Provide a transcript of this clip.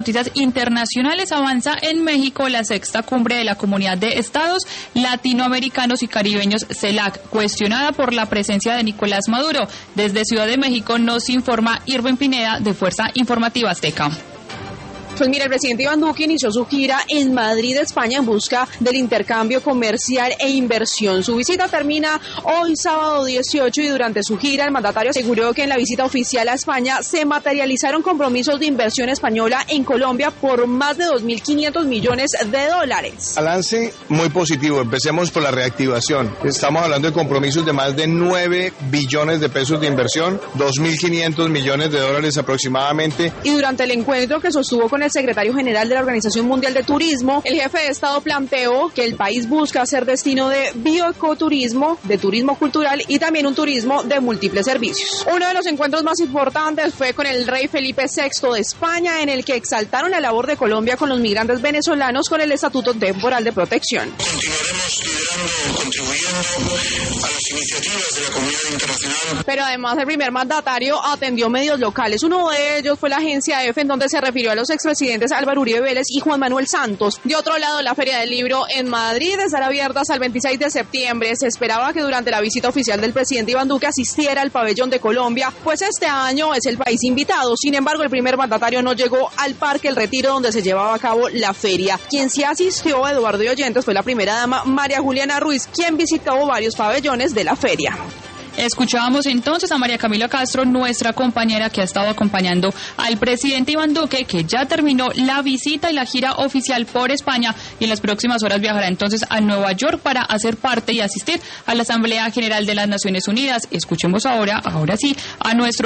Noticias internacionales, avanza en México la sexta cumbre de la Comunidad de Estados Latinoamericanos y Caribeños, CELAC, cuestionada por la presencia de Nicolás Maduro. Desde Ciudad de México nos informa Irving Pineda de Fuerza Informativa Azteca. Pues mira, el presidente Iván Duque inició su gira en Madrid, España, en busca del intercambio comercial e inversión. Su visita termina hoy, sábado 18, y durante su gira el mandatario aseguró que en la visita oficial a España se materializaron compromisos de inversión española en Colombia por más de 2.500 millones de dólares. Balance muy positivo. Empecemos por la reactivación. Estamos hablando de compromisos de más de 9 billones de pesos de inversión, 2.500 millones de dólares aproximadamente. Y durante el encuentro que sostuvo con el secretario general de la Organización Mundial de Turismo, el jefe de Estado planteó que el país busca ser destino de bioecoturismo, de turismo cultural y también un turismo de múltiples servicios. Uno de los encuentros más importantes fue con el rey Felipe VI de España, en el que exaltaron la labor de Colombia con los migrantes venezolanos con el Estatuto Temporal de Protección. Continuaremos liderando, contribuyendo a las iniciativas de la comunidad internacional. Pero además el primer mandatario atendió medios locales. Uno de ellos fue la agencia EFE, en donde se refirió a los expresidentes Álvaro Uribe Vélez y Juan Manuel Santos. De otro lado, la Feria del Libro en Madrid estará abierta hasta el 26 de septiembre. Se esperaba que durante la visita oficial del presidente Iván Duque asistiera al pabellón de Colombia, pues este año es el país invitado. Sin embargo, el primer mandatario no llegó al Parque El Retiro, donde se llevaba a cabo la feria. Quien sí asistió, Eduardo de Oyentes, fue la primera dama María Juliana Ruiz, quien visitó varios pabellones de la feria. Escuchábamos entonces a María Camila Castro, nuestra compañera que ha estado acompañando al presidente Iván Duque, que ya terminó la visita y la gira oficial por España, y en las próximas horas viajará entonces a Nueva York para hacer parte y asistir a la Asamblea General de las Naciones Unidas. Escuchemos ahora sí, a nuestro